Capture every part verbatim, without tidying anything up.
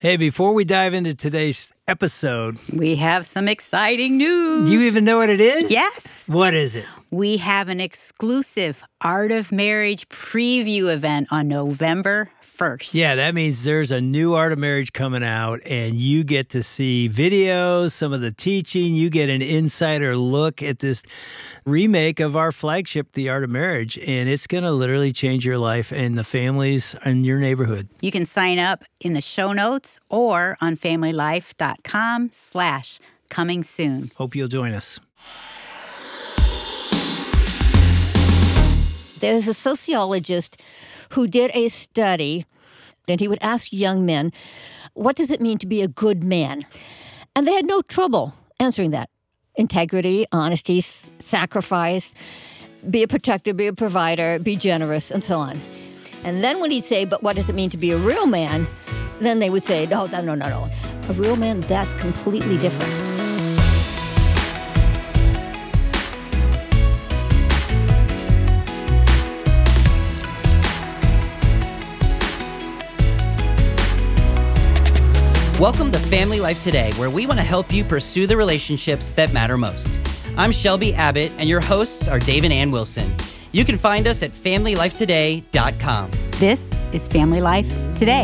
Hey, before we dive into today's episode, we have some exciting news. Do you even know what it is? Yes. What is it? We have an exclusive Art of Marriage preview event on November first. Yeah, that means there's a new Art of Marriage coming out, and you get to see videos, some of the teaching. You get an insider look at this remake of our flagship, The Art of Marriage, and it's going to literally change your life and the families in your neighborhood. You can sign up in the show notes or on familylife.com slash coming soon. Hope you'll join us. There's a sociologist who did a study, and he would ask young men, what does it mean to be a good man? And they had no trouble answering that. Integrity, honesty, s- sacrifice, be a protector, be a provider, be generous, and so on. And then when he'd say, but what does it mean to be a real man? Then they would say, no, no, no, no, no. A real man, that's completely different. Welcome to Family Life Today, where we want to help you pursue the relationships that matter most. I'm Shelby Abbott, and your hosts are Dave and Ann Wilson. You can find us at family life today dot com. This is Family Life Today.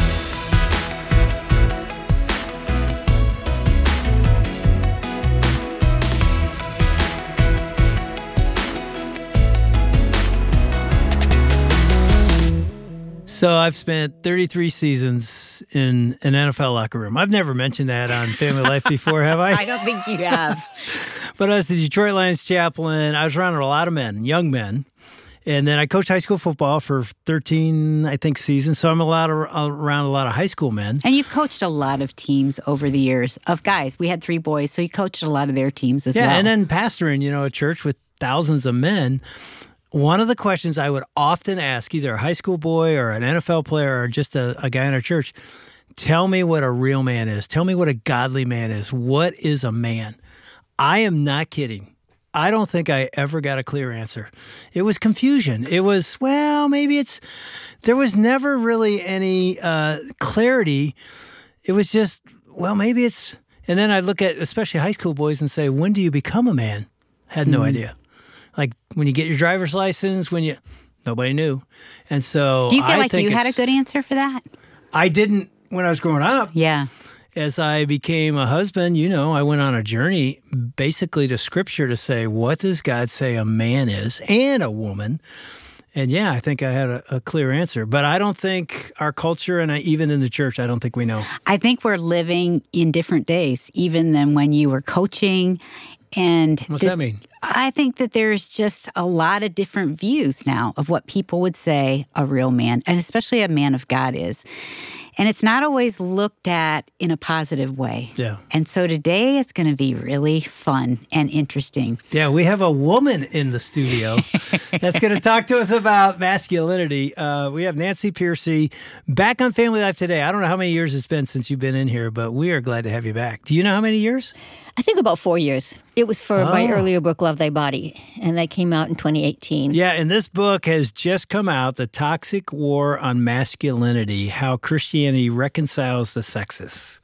So I've spent thirty-three seasons in an N F L locker room. I've never mentioned that on Family Life before, have I? I don't think you have. But I was the Detroit Lions chaplain. I was around a lot of men, young men. And then I coached high school football for thirteen, I think, seasons. So I'm a lot of, around a lot of high school men. And you've coached a lot of teams over the years of guys. We had three boys, so you coached a lot of their teams as yeah, well. Yeah, and then pastoring, you know, a church with thousands of men. One of the questions I would often ask either a high school boy or an N F L player or just a, a guy in our church, tell me what a real man is. Tell me what a godly man is. What is a man? I am not kidding. I don't think I ever got a clear answer. It was confusion. It was, well, maybe it's, there was never really any uh, clarity. It was just, well, maybe it's, and then I look at especially high school boys and say, when do you become a man? Had no mm-hmm. idea. Like when you get your driver's license, when you, nobody knew. And so do you feel I like think you had a good answer for that? I didn't when I was growing up. Yeah. As I became a husband, you know, I went on a journey basically to Scripture to say, what does God say a man is and a woman? And yeah, I think I had a, a clear answer. But I don't think our culture, and I, even in the church, I don't think we know. I think we're living in different days, even than when you were coaching. And what's this, that mean? I think that there's just a lot of different views now of what people would say a real man, and especially a man of God is. And it's not always looked at in a positive way. Yeah. And so today it's going to be really fun and interesting. Yeah, we have a woman in the studio that's going to talk to us about masculinity. Uh, we have Nancy Pearcey back on Family Life Today. I don't know how many years it's been since you've been in here, but we are glad to have you back. Do you know how many years? I think about four years. It was for oh. my earlier book, Love Thy Body, and that came out in twenty eighteen. Yeah, and this book has just come out, The Toxic War on Masculinity, How Christianity Reconciles the Sexes.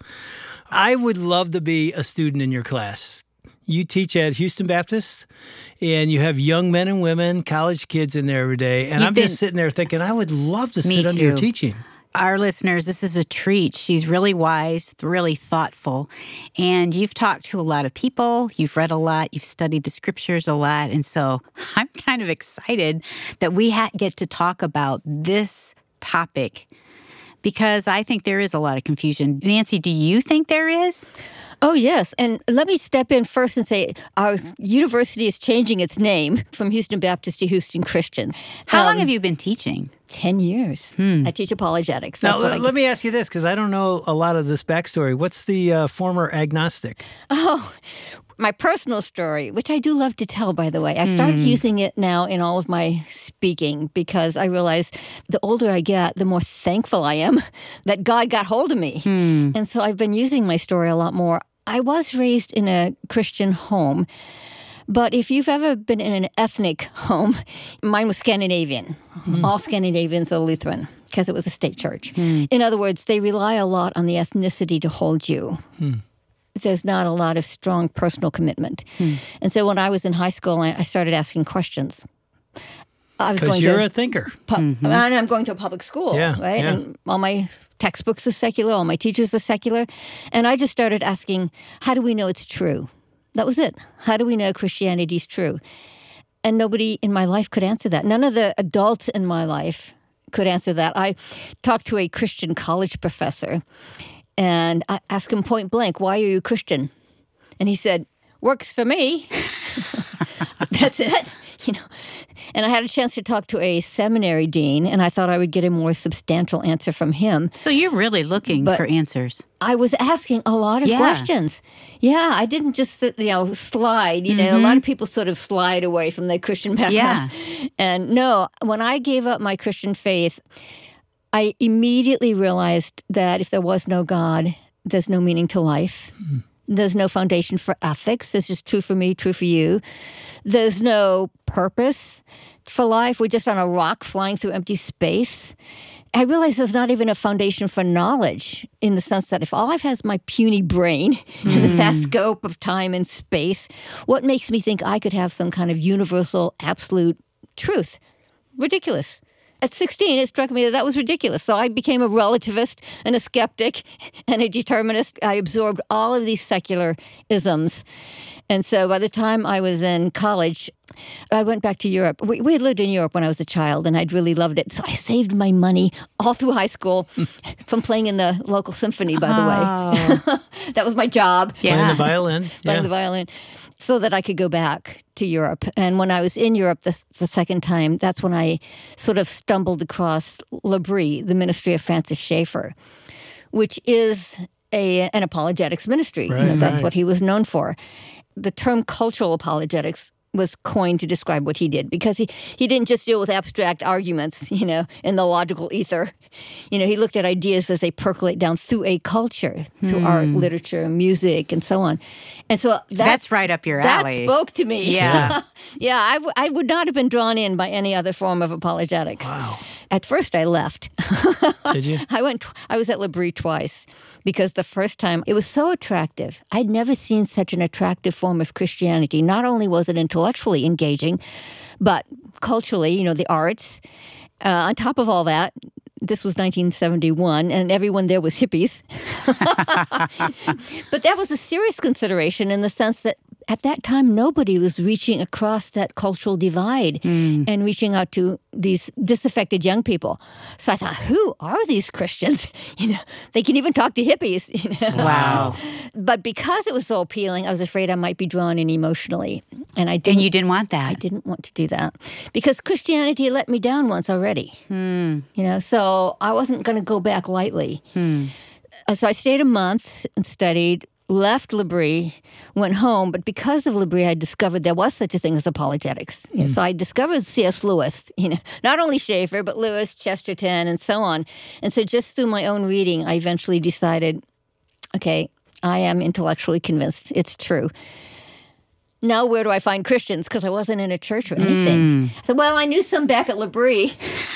I would love to be a student in your class. You teach at Houston Baptist, and you have young men and women, college kids in there every day, and You've I'm been, just sitting there thinking, I would love to sit too. under your teaching. Our listeners, this is a treat. She's really wise, really thoughtful, and you've talked to a lot of people, you've read a lot, you've studied the scriptures a lot, and so I'm kind of excited that we ha- get to talk about this topic because I think there is a lot of confusion. Nancy, do you think there is? Oh, yes. And let me step in first and say our university is changing its name from Houston Baptist to Houston Christian. How um, long have you been teaching? Ten years. Hmm. I teach apologetics. That's now, what I let me ask you this, because I don't know a lot of this backstory. What's the uh, former agnostic? Oh, my personal story, which I do love to tell, by the way. I started Hmm. using it now in all of my speaking because I realize the older I get, the more thankful I am that God got hold of me. Hmm. And so I've been using my story a lot more. I was raised in a Christian home, But if you've ever been in an ethnic home, mine was Scandinavian. Mm. All Scandinavians are Lutheran because it was a state church. Mm. In other words, they rely a lot on the ethnicity to hold you. Mm. There's not a lot of strong personal commitment. Mm. And so when I was in high school, I, I started asking questions. Because you're to, a thinker. Pu- mm-hmm. And I'm going to a public school, yeah, right? Yeah. And all my textbooks are secular, all my teachers are secular. And I just started asking, how do we know it's true? That was it. How do we know Christianity is true? And nobody in my life could answer that. None of the adults in my life could answer that. I talked to a Christian college professor, and I asked him point blank, why are you a Christian? And he said, works for me. That's it. You know, and I had a chance to talk to a seminary dean, and I thought I would get a more substantial answer from him. So you're really looking but for answers. I was asking a lot of yeah. questions. Yeah, I didn't just, you know, slide. You know, mm-hmm. a lot of people sort of slide away from their Christian background. Yeah. And no, when I gave up my Christian faith, I immediately realized that if there was no God, there's no meaning to life. Mm-hmm. There's no foundation for ethics. This is true for me, true for you. There's no purpose for life. We're just on a rock flying through empty space. I realize there's not even a foundation for knowledge in the sense that if all I've has my puny brain mm. and the vast scope of time and space, what makes me think I could have some kind of universal, absolute truth? Ridiculous. At sixteen, it struck me that that was ridiculous. So I became a relativist and a skeptic and a determinist. I absorbed all of these secular isms. And so by the time I was in college, I went back to Europe. We, we had lived in Europe when I was a child, and I'd really loved it. So I saved my money all through high school from playing in the local symphony, by the oh. way. That was my job. Yeah. Playing the violin. Playing yeah. the violin. So that I could go back to Europe. And when I was in Europe the, the second time, that's when I sort of stumbled across L'Abri, the ministry of Francis Schaeffer, which is a, an apologetics ministry. Right, you know, that's right. what he was known for. The term cultural apologetics was coined to describe what he did because he, he didn't just deal with abstract arguments, you know, in the logical ether. You know, he looked at ideas as they percolate down through a culture, through mm. art, literature, music, and so on. And so that, that's right up your alley. That spoke to me. Yeah. yeah, I, w- I would not have been drawn in by any other form of apologetics. Wow. At first, I left. Did you? I went. I was at L'Abri twice because the first time it was so attractive. I'd never seen such an attractive form of Christianity. Not only was it intellectually engaging, but culturally, you know, the arts. Uh, on top of all that, this was nineteen seventy-one, and everyone there was hippies. But that was a serious consideration in the sense that at that time, nobody was reaching across that cultural divide mm. and reaching out to these disaffected young people. So I thought, who are these Christians? You know, they can even talk to hippies. You know? Wow. But because it was so appealing, I was afraid I might be drawn in emotionally. And I didn't. And you didn't want that. I didn't want to do that. Because Christianity let me down once already. Mm. You know, so I wasn't going to go back lightly. Mm. So I stayed a month and studied. Left L'Abri, went home, but because of L'Abri, I discovered there was such a thing as apologetics. Mm. So I discovered C S. Lewis, you know, not only Schaeffer, but Lewis, Chesterton, and so on. And so just through my own reading, I eventually decided, okay, I am intellectually convinced it's true. Now where do I find Christians? Because I wasn't in a church or anything. Mm. So, well, I knew some back at L'Abri.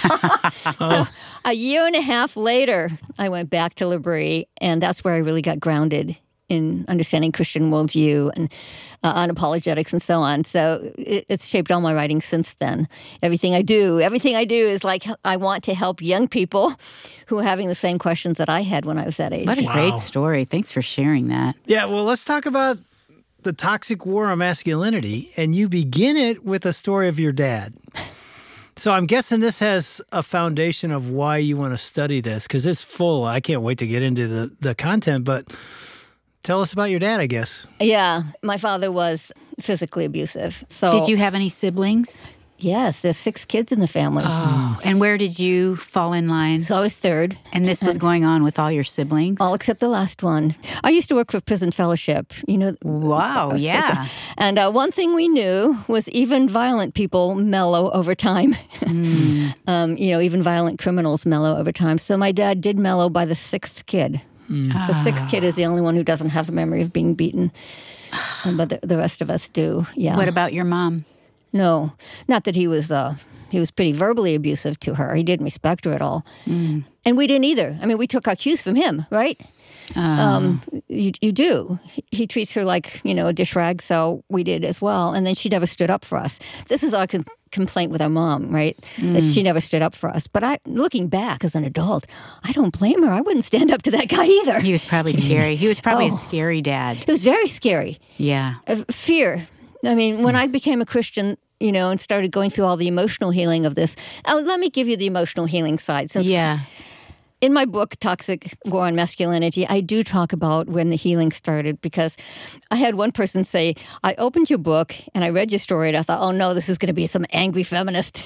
So a year and a half later, I went back to L'Abri, and that's where I really got grounded in understanding Christian worldview and uh, on apologetics and so on. So it, it's shaped all my writing since then. Everything I do, everything I do is like I want to help young people who are having the same questions that I had when I was that age. What a Wow. great story. Thanks for sharing that. Yeah, well, let's talk about the toxic war on masculinity. And you begin it with a story of your dad. So I'm guessing this has a foundation of why you want to study this, because it's full. I can't wait to get into the, the content, but tell us about your dad, I guess. Yeah, my father was physically abusive. So Did you have any siblings? Yes, there's six kids in the family. Oh, and where did you fall in line? So I was third. And this was and going on with all your siblings? all except the last one. I used to work for Prison Fellowship. You know. Wow, yeah. And uh, one thing we knew was even violent people mellow over time. Mm. um, you know, even violent criminals mellow over time. So my dad did mellow by the sixth kid. Mm. The sixth kid is the only one who doesn't have a memory of being beaten, um, but the, the rest of us do. Yeah. What about your mom? No, not that he was. Uh, he was pretty verbally abusive to her. He didn't respect her at all, mm. and we didn't either. I mean, we took our cues from him, right? Uh. Um, you you do. He, he treats her like, you know, a dish rag, so we did as well. And then she never stood up for us. This is our con- complaint with our mom, right? Mm. That she never stood up for us. But I, looking back as an adult, I don't blame her. I wouldn't stand up to that guy either. He was probably scary. He was probably oh. a scary dad. It was very scary. Yeah. Uh, fear. I mean, when mm. I became a Christian, you know, and started going through all the emotional healing of this. Oh, let me give you the emotional healing side. Since yeah. In my book, Toxic War on Masculinity, I do talk about when the healing started, because I had one person say, I opened your book and I read your story and I thought, oh no, this is going to be some angry feminist.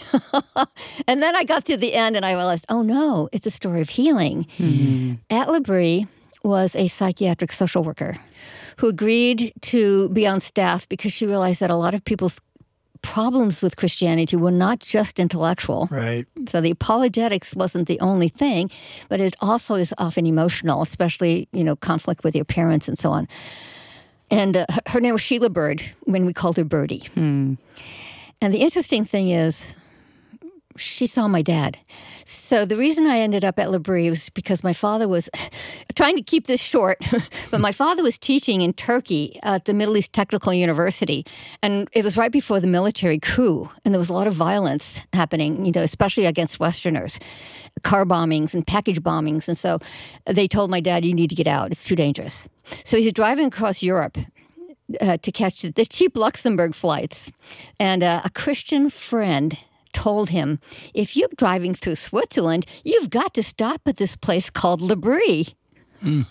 And then I got to the end and I realized, oh no, it's a story of healing. Mm-hmm. At L'Abri was a psychiatric social worker who agreed to be on staff because she realized that a lot of people's problems with Christianity were not just intellectual. Right. So the apologetics wasn't the only thing, but it also is often emotional, especially, you know, conflict with your parents and so on. And uh, her name was Sheila Bird, when we called her Birdie. Hmm. And the interesting thing is, she saw my dad. So the reason I ended up at L'Abri was because my father was, trying to keep this short, but my father was teaching in Turkey at the Middle East Technical University. And it was right before the military coup. And there was a lot of violence happening, you know, especially against Westerners, car bombings and package bombings. And so they told my dad, you need to get out. It's too dangerous. So he's driving across Europe uh, to catch the cheap Luxembourg flights. And uh, a Christian friend told him, if you're driving through Switzerland, you've got to stop at this place called L'Abri. Mm.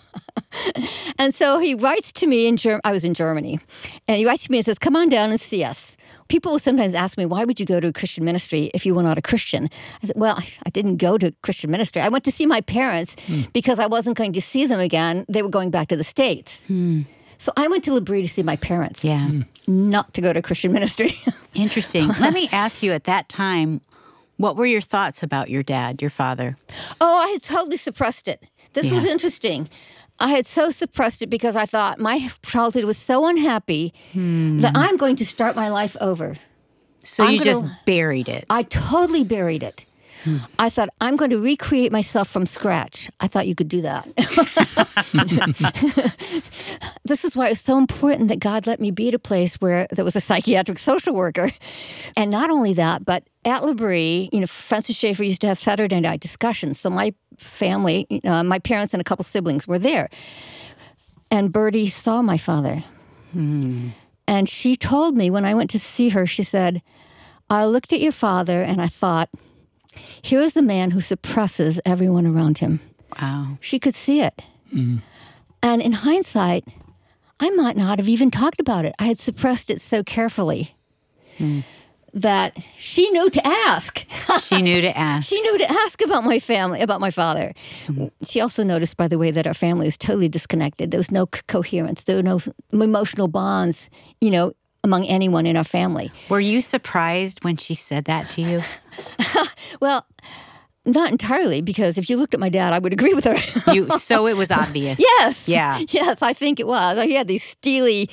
And so he writes to me in Germany. I was in Germany. And he writes to me and says, come on down and see us. People will sometimes ask me, why would you go to a Christian ministry if you were not a Christian? I said, well, I didn't go to a Christian ministry. I went to see my parents mm. because I wasn't going to see them again. They were going back to the States. Mm. So I went to L'Abri to see my parents, yeah, not to go to a Christian ministry. Interesting. Let me ask you, at that time, what were your thoughts about your dad, your father? Oh, I had totally suppressed it. This yeah. was interesting. I had so suppressed it because I thought my childhood was so unhappy hmm. that I'm going to start my life over. So I'm you gonna, just buried it. I totally buried it. Hmm. I thought, I'm going to recreate myself from scratch. I thought you could do that. This is why it was so important that God let me be at a place where there was a psychiatric social worker. And not only that, but at L'Abri, you know, Francis Schaeffer used to have Saturday night discussions. So my family, uh, my parents and a couple siblings were there. And Birdie saw my father. Hmm. And she told me when I went to see her, she said, I looked at your father and I thought, here's a man who suppresses everyone around him. Wow. She could see it. Mm. And in hindsight, I might not have even talked about it. I had suppressed it so carefully mm. that she knew to ask. She knew to ask. She knew to ask about my family, about my father. Mm. She also noticed, by the way, that our family was totally disconnected. There was no co- coherence. There were no emotional bonds, you know, among anyone in our family. Were you surprised when she said that to you? Well, not entirely, because if you looked at my dad, I would agree with her. you, so it was obvious. Yes. Yeah. Yes, I think it was. He had these steely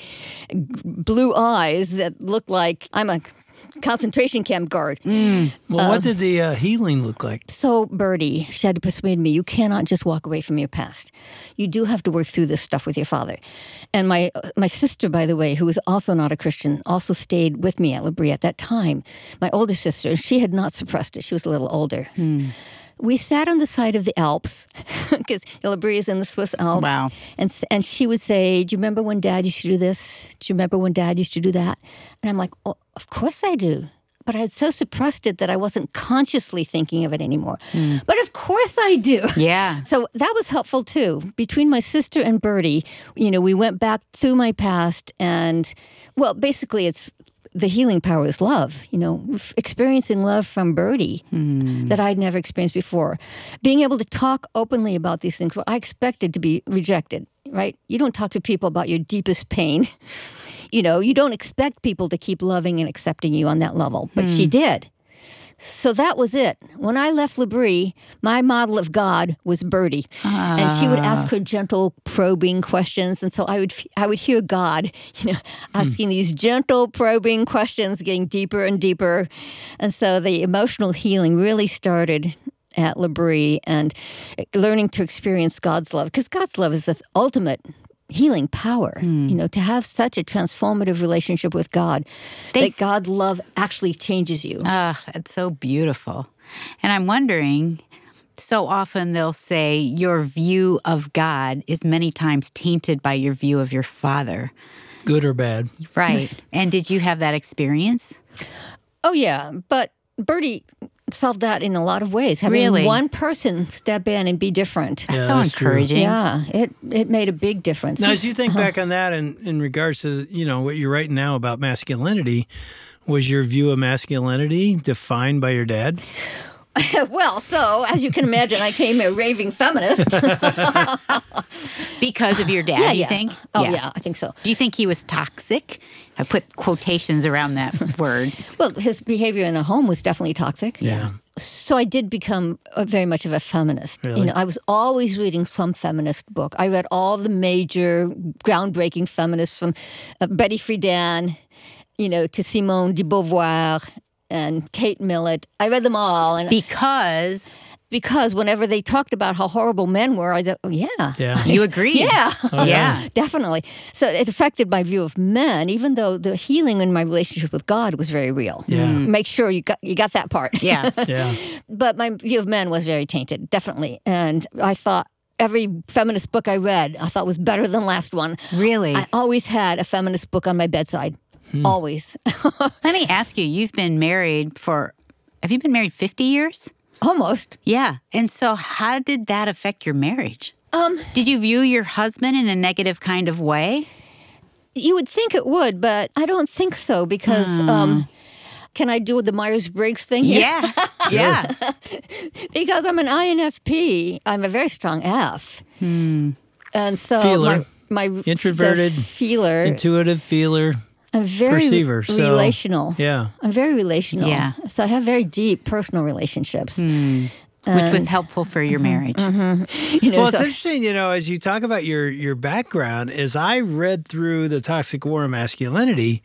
blue eyes that looked like I'm a concentration camp guard. Mm. Well, uh, what did the uh, healing look like? So, Birdie, she had to persuade me, you cannot just walk away from your past. You do have to work through this stuff with your father. And my my sister, by the way, who was also not a Christian, also stayed with me at L'Abri at that time. My older sister, she had not suppressed it. She was a little older. Mm. We sat on the side of the Alps, because L'Abri is in the Swiss Alps. Wow. And, and she would say, do you remember when Dad used to do this? Do you remember when Dad used to do that? And I'm like, oh, of course I do. But I had so suppressed it that I wasn't consciously thinking of it anymore. Mm. But of course I do. Yeah. So that was helpful too. Between my sister and Birdie, you know, we went back through my past and, well, basically it's, the healing power is love, you know, experiencing love from Birdie mm. that I'd never experienced before. Being able to talk openly about these things, well, I expected to be rejected, right? You don't talk to people about your deepest pain. You know, you don't expect people to keep loving and accepting you on that level, but mm. she did. So that was it. When I left L'Abri, my model of God was Bertie. Ah. And she would ask her gentle, probing questions. And so I would I would hear God, you know, asking hmm. these gentle, probing questions, getting deeper and deeper. And so the emotional healing really started at L'Abri and learning to experience God's love. Because God's love is the ultimate healing power, mm. you know, to have such a transformative relationship with God, they, that God's love actually changes you. Ah, that's so beautiful. And I'm wondering, so often they'll say your view of God is many times tainted by your view of your father. Good or bad. Right. And did you have that experience? Oh, yeah. But Bertie solved that in a lot of ways. Having really? one person step in and be different. That's yeah, so that's encouraging. True. Yeah, it it made a big difference. Now, as you think uh-huh. back on that in, in regards to, you know, what you're writing now about masculinity, was your view of masculinity defined by your dad? Well, so, as you can imagine, I became a raving feminist. Because of your dad, yeah, you yeah. think? Oh, yeah. yeah, I think so. Do you think he was toxic? I put quotations around that word. Well, his behavior in a home was definitely toxic. Yeah. So I did become a, very much of a feminist. Really? You know, I was always reading some feminist book. I read all the major groundbreaking feminists from uh, Betty Friedan, you know, to Simone de Beauvoir and Kate Millett. I read them all. And because... Because whenever they talked about how horrible men were, I thought, oh, yeah. Yeah. You agreed. Yeah. Oh, yeah. Definitely. So it affected my view of men, even though the healing in my relationship with God was very real. Yeah. Mm. Make sure you got you got that part. Yeah. Yeah. But my view of men was very tainted, definitely. And I thought every feminist book I read, I thought was better than last one. Really? I always had a feminist book on my bedside. Hmm. Always. Let me ask you, you've been married for, have you been married fifty years? Almost. Yeah. And so how did that affect your marriage? Um, did you view your husband in a negative kind of way? You would think it would, but I don't think so because, hmm. um, can I do the Myers-Briggs thing here? Yeah. Yeah. Because I'm an I N F P. I'm a very strong F. Hmm. And so feeler. my, my introverted, feeler, intuitive feeler. I'm very perceiver, so, relational. Yeah. I'm very relational. Yeah. So I have very deep personal relationships. Hmm. Which was helpful for your marriage. Mm-hmm. You know, well, it's so, interesting, you know, as you talk about your, your background, as I read through The Toxic War of Masculinity,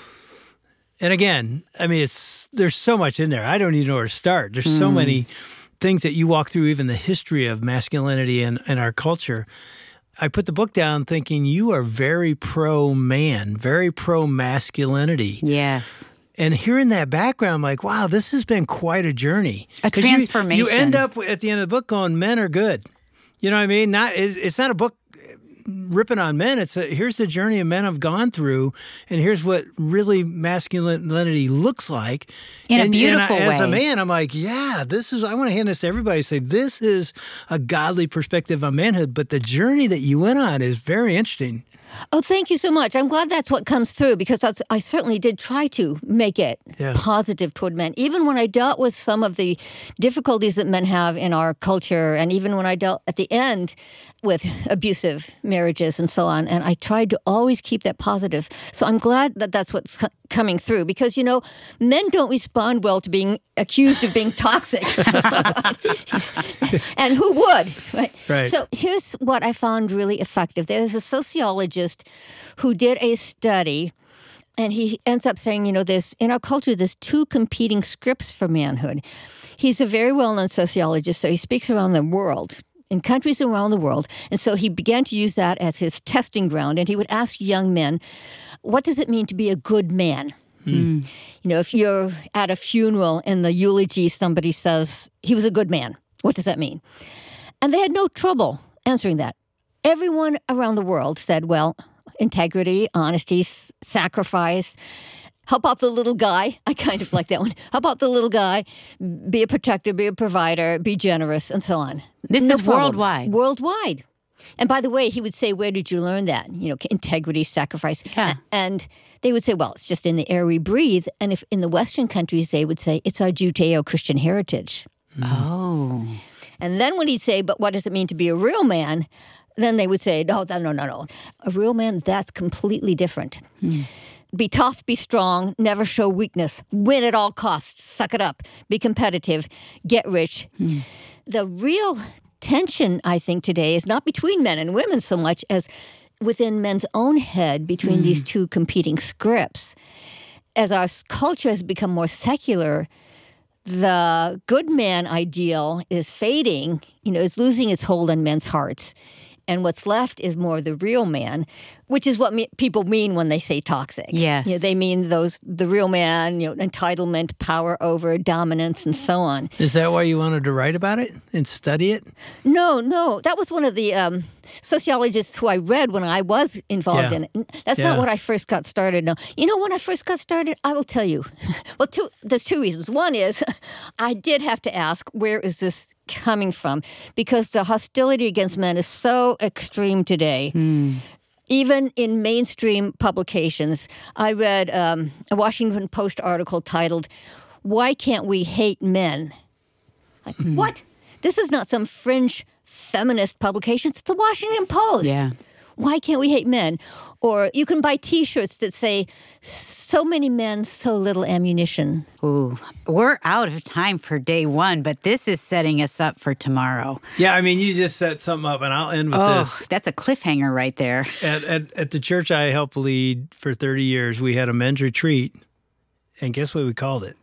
and again, I mean, it's there's so much in there. I don't even know where to start. There's mm. so many things that you walk through, even the history of masculinity in, in our culture. I put the book down thinking you are very pro-man, very pro-masculinity. Yes. And hearing that background, I'm like, wow, this has been quite a journey. A transformation. You, you end up at the end of the book going, men are good. You know what I mean? Not It's not a book ripping on men. It's a, here's the journey of men have gone through, and here's what really masculinity looks like. In and, a beautiful and I, way. As a man, I'm like, yeah, this is, I want to hand this to everybody and say, this is a godly perspective on manhood, but the journey that you went on is very interesting. Oh, thank you so much. I'm glad that's what comes through because that's, I certainly did try to make it yeah. positive toward men. Even when I dealt with some of the difficulties that men have in our culture, and even when I dealt at the end with abusive marriages and so on, and I tried to always keep that positive. So I'm glad that that's what's co- coming through because, you know, men don't respond well to being accused of being toxic. And who would? Right? Right. So here's what I found really effective. There's a sociologist who did a study, and he ends up saying, you know, there's in our culture, there's two competing scripts for manhood. He's a very well-known sociologist, so he speaks around the world, in countries around the world. And so he began to use that as his testing ground, and he would ask young men, what does it mean to be a good man? Mm. You know, if you're at a funeral and the eulogy, somebody says, he was a good man. What does that mean? And they had no trouble answering that. Everyone around the world said, well, integrity, honesty, s- sacrifice. How about the little guy? I kind of like that one. How about the little guy? Be a protector, be a provider, be generous, and so on. This no is problem. worldwide. Worldwide. And by the way, he would say, where did you learn that? You know, integrity, sacrifice. Yeah. And they would say, well, it's just in the air we breathe. And if in the Western countries, they would say, it's our Judeo-Christian heritage. Oh. And then when he'd say, but what does it mean to be a real man? Then they would say, no, no, no, no, no. A real man, that's completely different. Hmm. Be tough, be strong, never show weakness, win at all costs, suck it up, be competitive, get rich. Hmm. The real tension, I think, today is not between men and women so much as within men's own head between mm. these two competing scripts. As our culture has become more secular, the good man ideal is fading, you know, is losing its hold on men's hearts. And what's left is more the real man, which is what me- people mean when they say toxic. Yes. You know, they mean those the real man, you know, entitlement, power over, dominance, and so on. Is that why you wanted to write about it and study it? No, no. That was one of the um, sociologists who I read when I was involved Yeah. in it. That's Yeah. not what I first got started. No. You know, when I first got started, I will tell you. Well, two, there's two reasons. One is I did have to ask, where is this coming from? Because the hostility against men is so extreme today. Mm. Even in mainstream publications, I read um, a Washington Post article titled, "Why Can't We Hate Men?" Like, mm. What? This is not some fringe feminist publication. It's the Washington Post. Yeah. Why can't we hate men? Or you can buy T-shirts that say, "So many men, so little ammunition." Ooh, we're out of time for day one, but this is setting us up for tomorrow. Yeah, I mean, you just set something up, and I'll end with oh, this. That's a cliffhanger right there. At, at, at the church I helped lead for thirty years, we had a men's retreat, and guess what we called it?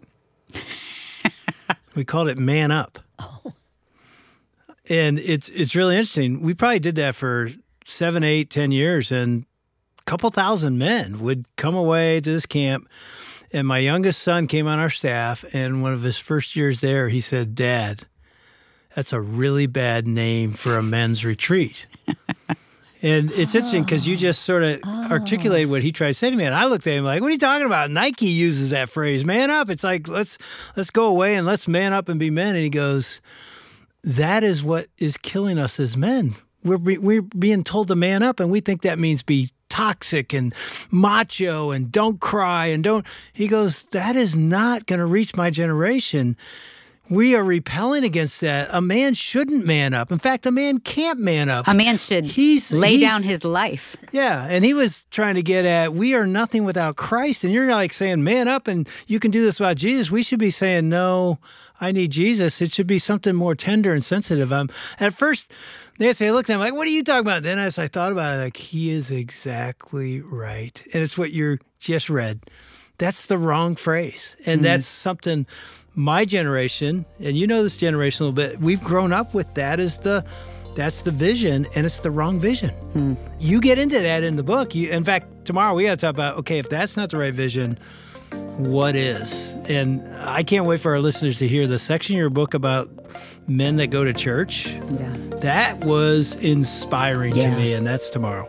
We called it Man Up. Oh. And it's it's really interesting. We probably did that for seven, eight, ten years, and a couple thousand men would come away to this camp. And my youngest son came on our staff, and one of his first years there, he said, "Dad, that's a really bad name for a men's retreat." And it's interesting because you just sort of oh. articulated what he tried to say to me, and I looked at him like, "What are you talking about?" Nike uses that phrase, "man up." It's like, let's let's go away and let's man up and be men. And he goes, "That is what is killing us as men. We're be, we're being told to man up, and we think that means be toxic and macho and don't cry and don't." He goes, "That is not going to reach my generation. We are repelling against that. A man shouldn't man up. In fact, a man can't man up. A man should he's, lay he's, down his life." Yeah, and he was trying to get at, we are nothing without Christ. And you're like saying, man up, and you can do this without Jesus. We should be saying, no, I need Jesus. It should be something more tender and sensitive. Um, at first, they'd say, I looked at him like, what are you talking about? Then as I thought about it, like, he is exactly right. And it's what you just read. That's the wrong phrase. And mm-hmm. that's something my generation, and you know this generation a little bit, we've grown up with that as the, that's the vision, and it's the wrong vision. Mm. You get into that in the book. You, in fact, tomorrow we got to talk about, okay, if that's not the right vision, what is? And I can't wait for our listeners to hear the section of your book about men that go to church. Yeah. That was inspiring yeah. to me, and that's tomorrow.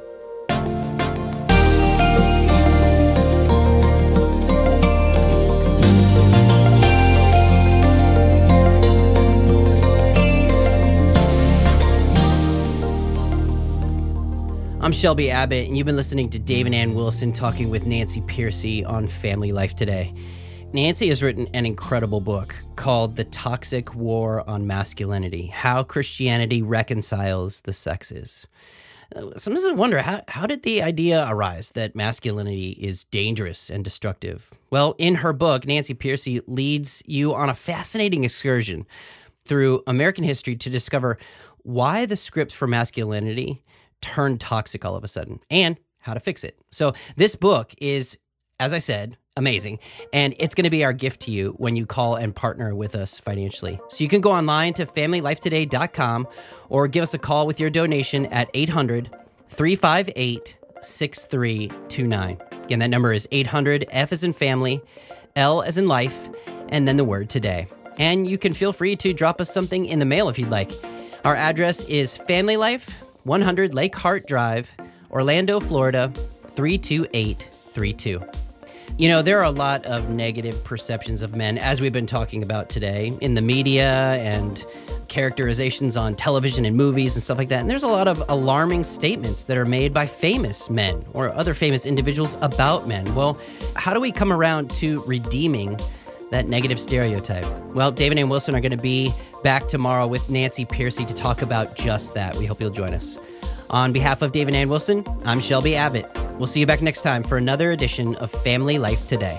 I'm Shelby Abbott, and you've been listening to Dave and Ann Wilson talking with Nancy Pearcey on Family Life Today. Nancy has written an incredible book called The Toxic War on Masculinity: How Christianity Reconciles the Sexes. Sometimes I wonder, how, how did the idea arise that masculinity is dangerous and destructive? Well, in her book, Nancy Pearcey leads you on a fascinating excursion through American history to discover why the script for masculinity turned toxic all of a sudden and how to fix it. So this book is, as I said, amazing, and it's going to be our gift to you when you call and partner with us financially. So you can go online to family life today dot com or give us a call with your donation at eight hundred, three five eight, six three two nine. Again, that number is eight hundred, F as in family, L as in life, and then the word today. And you can feel free to drop us something in the mail if you'd like. Our address is Family Life, one hundred Lake Hart Drive, Orlando, Florida, three two eight three two. You know, there are a lot of negative perceptions of men, as we've been talking about today, in the media and characterizations on television and movies and stuff like that. And there's a lot of alarming statements that are made by famous men or other famous individuals about men. Well, how do we come around to redeeming that negative stereotype? Well, Dave and Ann Wilson are going to be back tomorrow with Nancy Pearcey to talk about just that. We hope you'll join us. On behalf of Dave and Ann Wilson, I'm Shelby Abbott. We'll see you back next time for another edition of Family Life Today.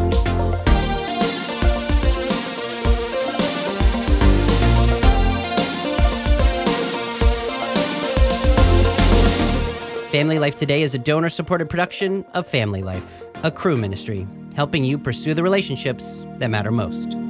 Family Life Today is a donor-supported production of Family Life, a Cru ministry, helping you pursue the relationships that matter most.